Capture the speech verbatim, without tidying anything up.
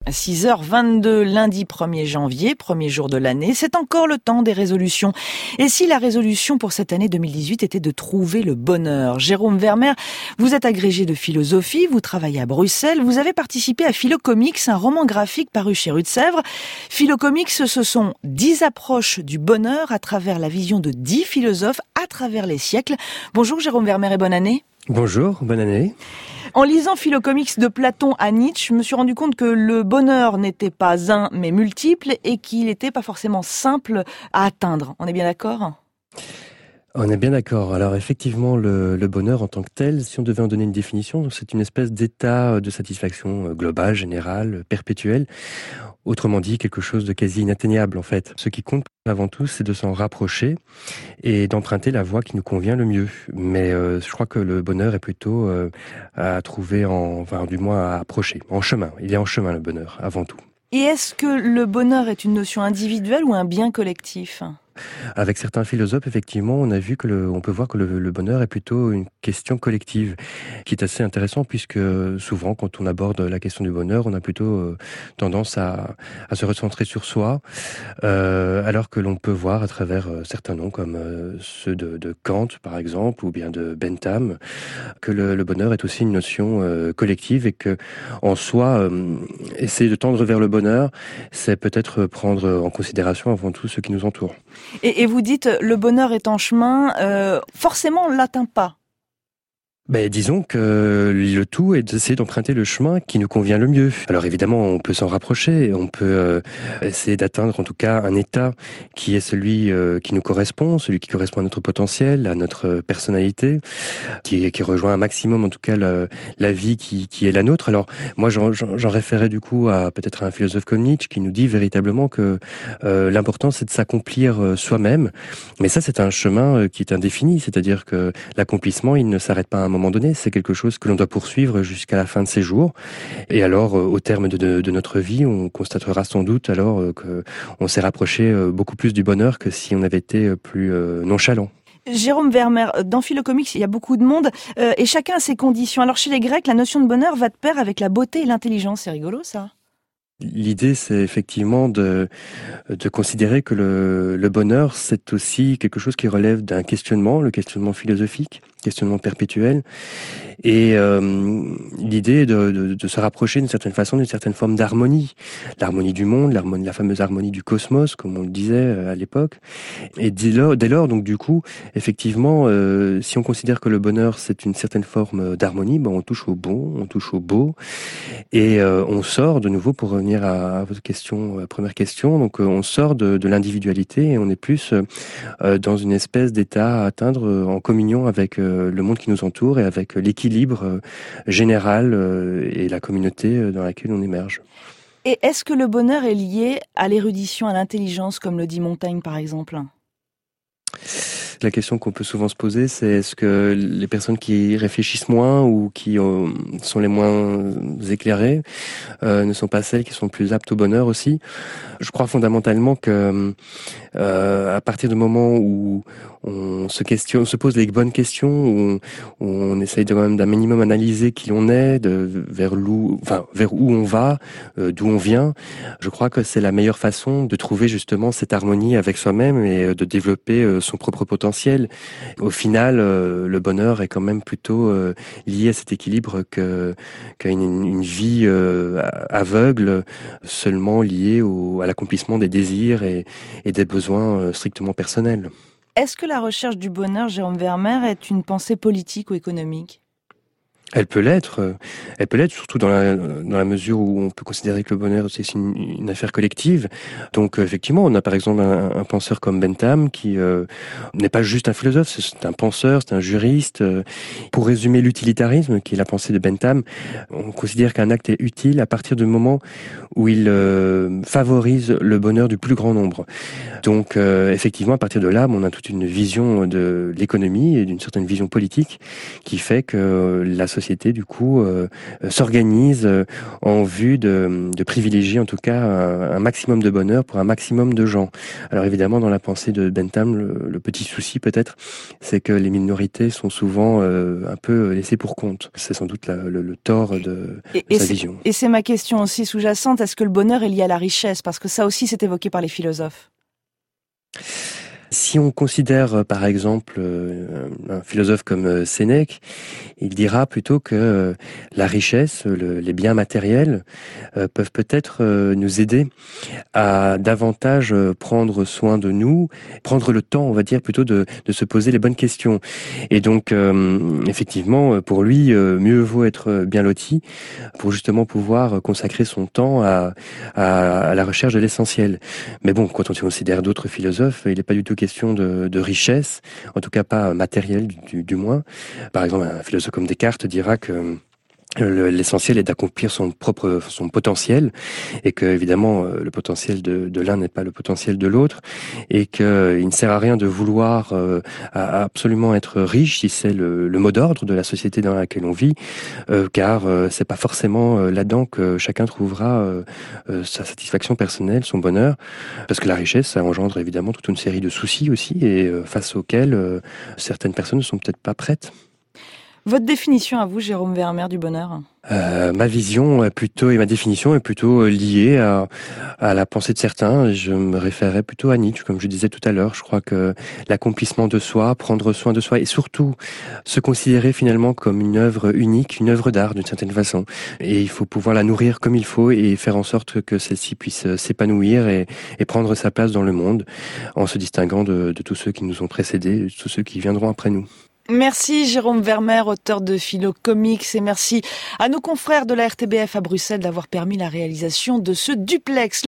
six heures vingt-deux, lundi premier janvier, premier jour de l'année. C'est encore le temps des résolutions. Et si la résolution pour cette année deux mille dix-huit était de trouver le bonheur? Jérôme Vermeer, vous êtes agrégé de philosophie, vous travaillez à Bruxelles, vous avez participé à Philocomics, un roman graphique paru chez Rue de Sèvres. Philocomics, ce sont dix approches du bonheur à travers la vision de dix philosophes à travers les siècles. Bonjour Jérôme Vermeer et bonne année. Bonjour, bonne année. En lisant Philocomics de Platon à Nietzsche, je me suis rendu compte que le bonheur n'était pas un, mais multiple, et qu'il n'était pas forcément simple à atteindre. On est bien d'accord ? On est bien d'accord. Alors effectivement, le, le bonheur en tant que tel, si on devait en donner une définition, c'est une espèce d'état de satisfaction globale, générale, perpétuelle. Autrement dit, quelque chose de quasi inatteignable en fait. Ce qui compte avant tout, c'est de s'en rapprocher et d'emprunter la voie qui nous convient le mieux. Mais euh, je crois que le bonheur est plutôt euh, à trouver, en, enfin du moins à approcher, en chemin. Il est en chemin le bonheur, avant tout. Et est-ce que le bonheur est une notion individuelle ou un bien collectif ? Avec certains philosophes, effectivement, on a vu que le, on peut voir que le, le bonheur est plutôt une question collective, qui est assez intéressant puisque souvent, quand on aborde la question du bonheur, on a plutôt euh, tendance à, à se recentrer sur soi, euh, alors que l'on peut voir à travers euh, certains noms comme euh, ceux de, de Kant, par exemple, ou bien de Bentham, que le, le bonheur est aussi une notion euh, collective et que, en soi, euh, essayer de tendre vers le bonheur, c'est peut-être prendre en considération avant tout ce qui nous entoure. Et, et vous dites, le bonheur est en chemin, euh, forcément on ne l'atteint pas. Ben, disons que le tout est d'essayer d'emprunter le chemin qui nous convient le mieux. Alors évidemment, on peut s'en rapprocher, on peut euh, essayer d'atteindre en tout cas un état qui est celui euh, qui nous correspond, celui qui correspond à notre potentiel, à notre personnalité, qui, qui rejoint un maximum en tout cas la, la vie qui, qui est la nôtre. Alors moi, j'en, j'en référais du coup à peut-être à un philosophe comme Nietzsche qui nous dit véritablement que euh, l'important c'est de s'accomplir euh, soi-même. Mais ça, c'est un chemin euh, qui est indéfini, c'est-à-dire que l'accomplissement, il ne s'arrête pas à un moment donné, c'est quelque chose que l'on doit poursuivre jusqu'à la fin de ses jours. Et alors, euh, au terme de, de, de notre vie, on constatera sans doute alors euh, qu'on s'est rapproché euh, beaucoup plus du bonheur que si on avait été plus euh, nonchalant. Jérôme Vermeer, dans Philocomics, il y a beaucoup de monde euh, et chacun a ses conditions. Alors chez les Grecs, la notion de bonheur va de pair avec la beauté et l'intelligence. C'est rigolo ça. L'idée, c'est effectivement de, de considérer que le, le bonheur, c'est aussi quelque chose qui relève d'un questionnement, le questionnement philosophique, questionnement perpétuel. Et euh, l'idée est de, de, de se rapprocher d'une certaine façon, d'une certaine forme d'harmonie. L'harmonie du monde, l'harmonie, la fameuse harmonie du cosmos, comme on le disait à l'époque. Et dès lors, dès lors donc du coup, effectivement, euh, si on considère que le bonheur, c'est une certaine forme d'harmonie, ben, on touche au bon, on touche au beau. Et euh, on sort, de nouveau, pour revenir à, à votre question, à la première question, donc euh, on sort de, de l'individualité et on est plus euh, dans une espèce d'état à atteindre euh, en communion avec euh, le monde qui nous entoure et avec euh, l'équilibre libre, général et la communauté dans laquelle on émerge. Et est-ce que le bonheur est lié à l'érudition, à l'intelligence, comme le dit Montaigne par exemple ? La question qu'on peut souvent se poser, c'est est-ce que les personnes qui réfléchissent moins ou qui euh, sont les moins éclairées euh, ne sont pas celles qui sont plus aptes au bonheur aussi ? Je crois fondamentalement que euh, à partir du moment où on se questionne, on se pose les bonnes questions, où on, où on essaye de, quand même d'un minimum analyser qui l'on est, de, vers, l'où, enfin, vers où on va, euh, d'où on vient, je crois que c'est la meilleure façon de trouver justement cette harmonie avec soi-même et de développer euh, son propre potentiel. Au final, euh, le bonheur est quand même plutôt euh, lié à cet équilibre que, qu'à une, une vie euh, aveugle, seulement liée au, à l'accomplissement des désirs et, et des besoins euh, strictement personnels. Est-ce que la recherche du bonheur, Jérôme Vermeer, est une pensée politique ou économique ? Elle peut l'être, elle peut l'être surtout dans la, dans la mesure où on peut considérer que le bonheur c'est une, une affaire collective. Donc effectivement, on a par exemple un, un penseur comme Bentham qui euh, n'est pas juste un philosophe, c'est un penseur, c'est un juriste. Pour résumer l'utilitarisme, qui est la pensée de Bentham, on considère qu'un acte est utile à partir du moment où il euh, favorise le bonheur du plus grand nombre. Donc euh, effectivement, à partir de là, on a toute une vision de l'économie et d'une certaine vision politique qui fait que la société société, du coup, euh, s'organise en vue de, de privilégier, en tout cas, un, un maximum de bonheur pour un maximum de gens. Alors évidemment, dans la pensée de Bentham, le, le petit souci peut-être, c'est que les minorités sont souvent euh, un peu laissées pour compte. C'est sans doute la, le, le tort de, et, de et sa vision. Et c'est ma question aussi sous-jacente, est-ce que le bonheur est lié à la richesse? Parce que ça aussi, c'est évoqué par les philosophes. Si on considère par exemple un philosophe comme Sénèque, il dira plutôt que la richesse, le, les biens matériels euh, peuvent peut-être euh, nous aider à davantage prendre soin de nous, prendre le temps, on va dire, plutôt de, de se poser les bonnes questions. Et donc, euh, effectivement, pour lui, euh, mieux vaut être bien loti pour justement pouvoir consacrer son temps à, à, à la recherche de l'essentiel. Mais bon, quand on considère d'autres philosophes, il n'est pas du tout question de, de richesse, en tout cas pas matérielle du, du moins. Par exemple, un philosophe comme Descartes dira que l'essentiel est d'accomplir son propre son potentiel et que évidemment le potentiel de, de l'un n'est pas le potentiel de l'autre et que il ne sert à rien de vouloir euh, absolument être riche si c'est le, le mot d'ordre de la société dans laquelle on vit, euh, car euh, c'est pas forcément là-dedans que chacun trouvera euh, euh, sa satisfaction personnelle, son bonheur, parce que la richesse ça engendre évidemment toute une série de soucis aussi et euh, face auxquels euh, certaines personnes ne sont peut-être pas prêtes. Votre définition à vous, Jérôme Vermeer, du bonheur? Euh, ma vision est plutôt et ma définition est plutôt liée à, à la pensée de certains. Je me référerais plutôt à Nietzsche, comme je disais tout à l'heure. Je crois que l'accomplissement de soi, prendre soin de soi et surtout se considérer finalement comme une œuvre unique, une œuvre d'art d'une certaine façon. Et il faut pouvoir la nourrir comme il faut et faire en sorte que celle-ci puisse s'épanouir et, et prendre sa place dans le monde en se distinguant de, de tous ceux qui nous ont précédés, de tous ceux qui viendront après nous. Merci Jérôme Vermeer, auteur de Philo Comics, et merci à nos confrères de la R T B F à Bruxelles d'avoir permis la réalisation de ce duplex.